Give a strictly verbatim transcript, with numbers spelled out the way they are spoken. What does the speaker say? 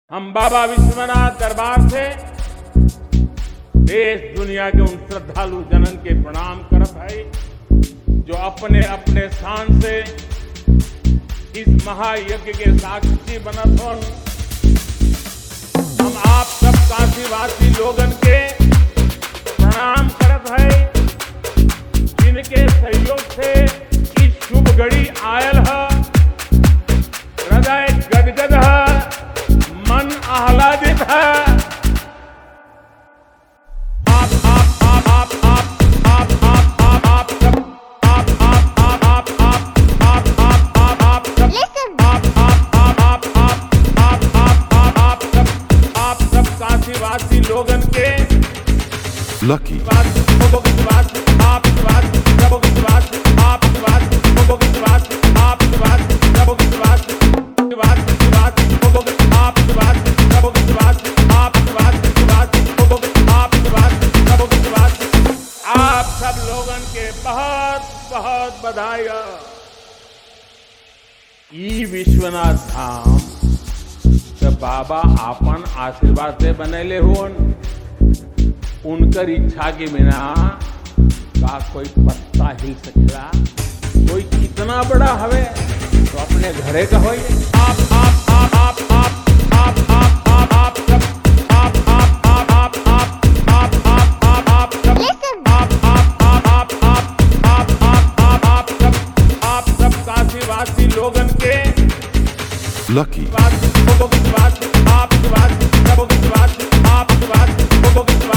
हम बाबा विश्वनाथ दरबार से देश दुनिया के उन श्रद्धालु जनन के प्रणाम करत है जो अपने अपने स्थान से इस महायज्ञ के साक्षी बनत हो। हम आप सब काशीवासी लोगन के प्रणाम करत है जिनके सहयोग से इस शुभ घड़ी आयल है। हृदय गदगद है, मन आह्लादित है। आप आप आप आप आप आप आप आप सब आप आप आप आप आप आप आप आप सब आप आप आप आप आप आप आप आप सब आप सब काशीवासी लोगन के Lucky. आप सब लोगन के बहुत बहुत बधाई। ई विश्वनाथ धाम तो बाबा आपन आशीर्वाद से बनेले होन। उनकर इच्छा के बिना का कोई पत्ता हिल सकेला। कोई कितना बड़ा हवे तो अपने घरे का होई। आप आप आप आप आप आप आप आप आप सब आप आप आप आप आप आप आप आप आप सब आप आप आप आप आप आप आप आप आप सब आप सब काशीवासी लोगन के Lucky. आप आप आप आप आप